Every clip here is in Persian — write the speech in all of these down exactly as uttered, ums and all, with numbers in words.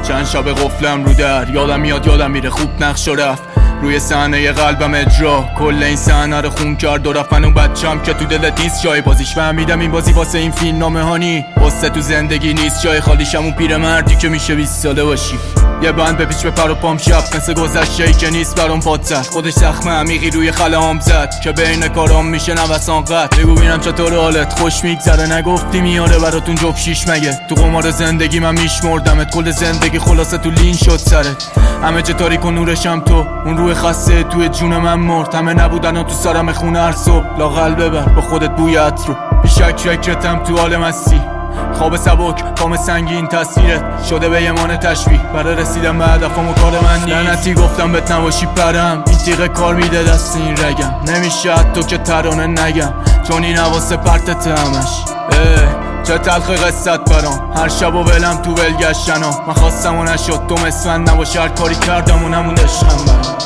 چند شب قفلم رو در، یادم میاد یادم میره خوب نقش رفت روی صحنه قلبم اجرا. کل این صحنه رو خون کرد و رفت. من اون بچم که تو دلت نیست جای بازیش، فهمیدم این بازی واسه این فیلم نامه هانی واسه تو زندگی نیست جای خالیشم. اون پیرمردی که میشه بیست ساله باشی، یه بند بپیچ به پر و پام شب مثل گذشته‌ای که نیست برام پادزد. خودش زخم عمیقی روی خلهام زد که بین کارام میشه نوسان قد. بگو ببینم چطور حالت خوش میگذره، نگفتی میاره براتون جوب شیش مگه؟ تو قمار زندگی من میشمردمت، کل زندگی خلاصه تو لین شد سرت. همه جا تاریک و نورشم تو، اون روح خسته توی جون من مرد. همه نبودن و تو سرم خونه هر صبح، لاغل ببر با خودت بوی عطر رو. بیشک فکرتم تو حال مستی، خواب سبک کام سنگین تصویرت شده به یمان تشبیه. برای رسیدن به هدفم و کار من نیست، لعنتی گفتم بهت نباشی پرم. این تیغه کار میده دست این رگم، نمیشه حتی که ترانه نگم چون این حواسه پرتت همش. چه تلخ قصت برام، هر شب و ولم تو ولگشتنا. من خواستم و نشد، تو مثل من نباشه، هر کاری کردم و نمون عشقم برام.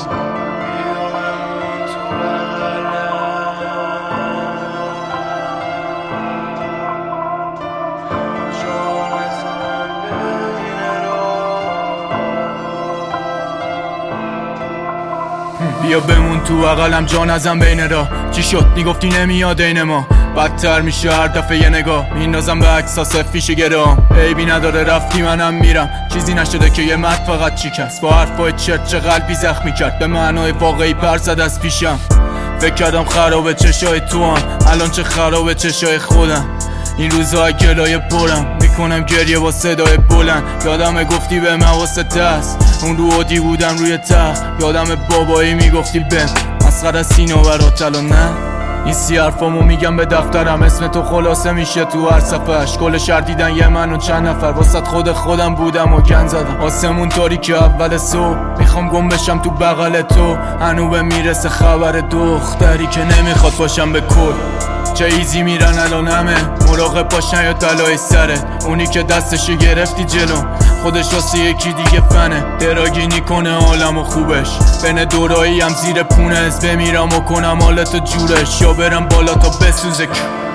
بیا بمون تو بغلم جا نزن بین را. چی شد میگفتی نمیاد این ما، بدتر میشه هر دفعه یه نگاه. میندازم به عکساس فیش گرام، عیبی نداره رفتی منم میرم. چیزی نشده که یه مرد فقط چیکست با حرفای چرت چه قلبی زخمی کرد. به معنای واقعی پر زد از پیشم. فکر کردم خرابه چشای تو هم، الان چه خرابه چشای خودم. این روزا گلای پرم میکنم گریه با صدای بلند. یادم گفتی به مواسط است، اون رو عادی بودم روی تخت. یادم بابایی میگفتی بم مسخره سینه برات الان نه. این سی حرفامو میگم به دفترم، اسم تو خلاصه میشه تو هر صفحش. کل شهر دیدن یه من و چند نفر، واسط خود خودم بودم و گن زدم. آسمون تاریک اول صبح، میخوام گم بشم تو بغل تو. هنوبه میرسه خبر دختری که نمیخواد باشم به کل. چه ایزی میرن الان همه، مراقب باشن یا تلای سرت. اونی که دستشو گرفتی جلو، خودش واسه یکی دیگه فنه. دراگینی کنه عالم و خوبش، بین دورایی هم زیر پونه. از بمیرم و کنم حالتو جورش، یا برم بالا تا بسوزه.